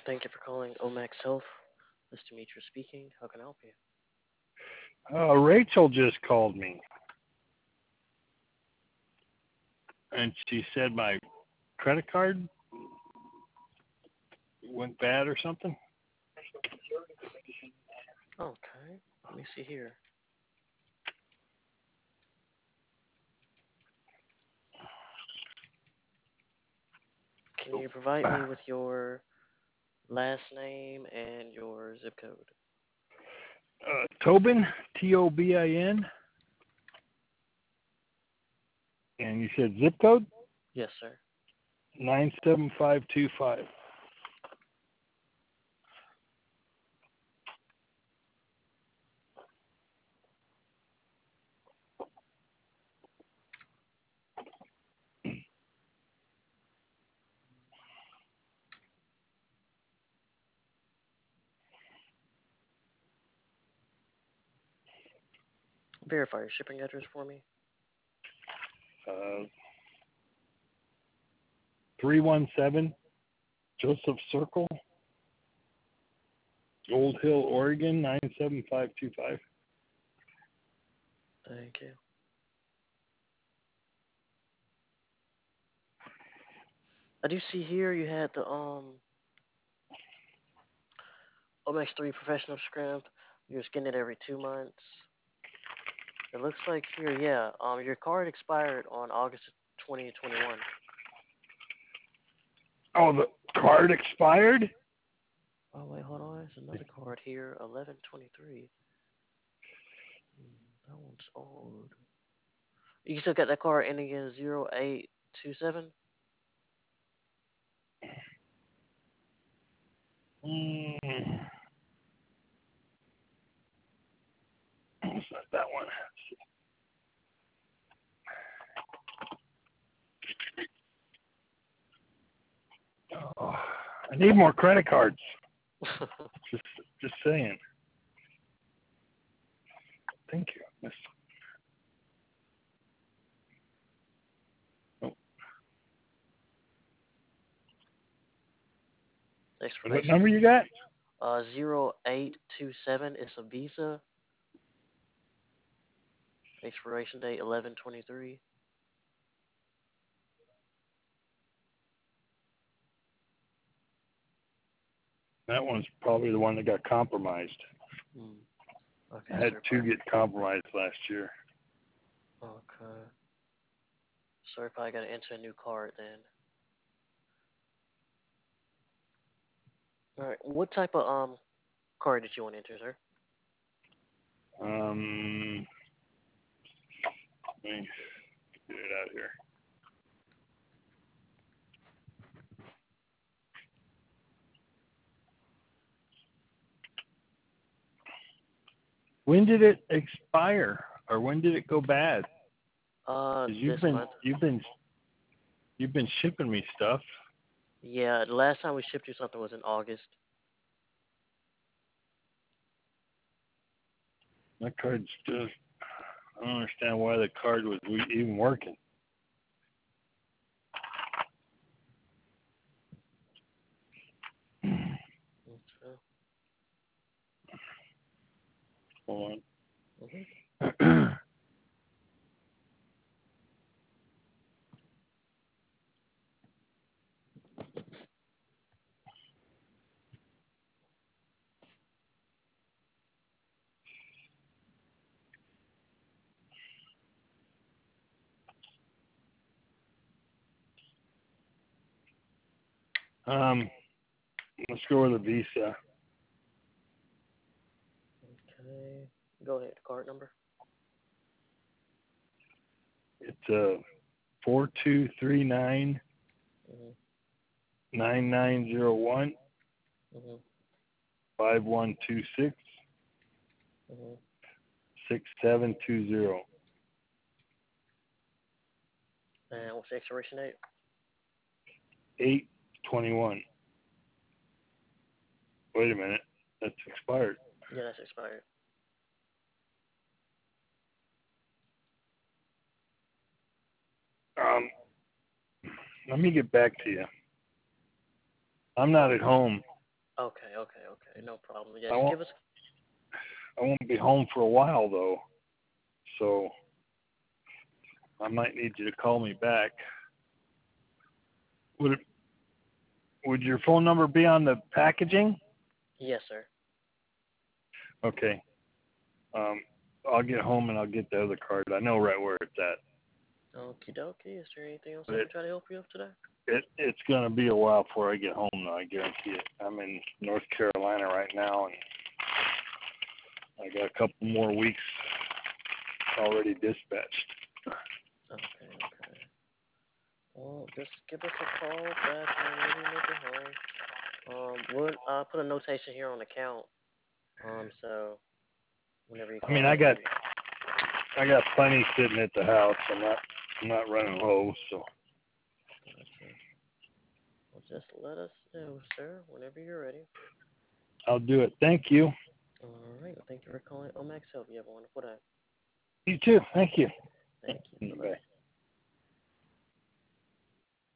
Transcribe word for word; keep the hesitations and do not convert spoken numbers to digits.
Thank you for calling Omax Health. This is Demetrius speaking. How can I help you? Uh, Rachel just called me, and she said my credit card went bad or something. Okay, let me see here. Can you provide me with your last name and your zip code? Uh, Tobin, T O B I N, and you said zip code Yes, sir. nine seven five two five. Verify your shipping address for me. Uh, three one seven Joseph Circle, Gold Hill, Oregon nine seven five two five. Thank you. I do see here you had the um Omax three Professional Strength. You're getting it every two months. It looks like here, yeah. Um, your card expired on August twenty twenty-one. Oh, the card expired? Oh wait, hold on. There's another card here, eleven twenty-three. Hmm, that one's old. You still got that card ending in zero eight two seven? Mm. It's not that one. Oh, I need more credit cards. Just, just saying. Thank you. Miss. Oh. What Expiration. number you got? Uh, zero eight two seven. It's a Visa. Expiration date eleven twenty-three. That one's probably the one that got compromised. Hmm. Okay, I had sir. two get compromised last year. Okay. Sorry, probably got to enter a new card then. All right. What type of um card did you want to enter, sir? Um, let me get it out here. When did it expire, or when did it go bad? Uh, 'Cause this you've been month. you've been you've been shipping me stuff. Yeah, the last time we shipped you something was in August. My card's just I don't understand why the card was even working. Okay. Hold Mm-hmm. on. um, let's go with a Visa. Okay. Go ahead. Card number. It's a four two three nine Mm-hmm. nine nine zero one Mm-hmm. five one two six Mm-hmm. six seven two zero. And what's the expiration date? Eight twenty one. Wait a minute, that's expired. Yeah, that's expired. Um, let me get back to you. I'm not at home. Okay, okay, okay. No problem. Yeah, I just won't give us. I won't be home for a while though, so I might need you to call me back. Would it, would your phone number be on the packaging? Yes, sir. Okay. Um, I'll get home and I'll get the other card. I know right where it's at. Okie dokie. Is there anything else But I it, can try to help you with today? it it's gonna be a while before I get home though, I guarantee it. I'm in North Carolina right now and I got a couple more weeks already dispatched. Okay, okay. Well, just give us a call back whenever you make it home. Um, we'll uh, put a notation here on the count. Um, so whenever you I mean call I in, got you I got plenty sitting at the house. I'm not I'm not running low, so gotcha. Well, just let us know, sir, whenever you're ready. I'll do it. Thank you. All right. Well, thank you for calling Omax Health. You have a wonderful day. You too. Thank you. Thank you.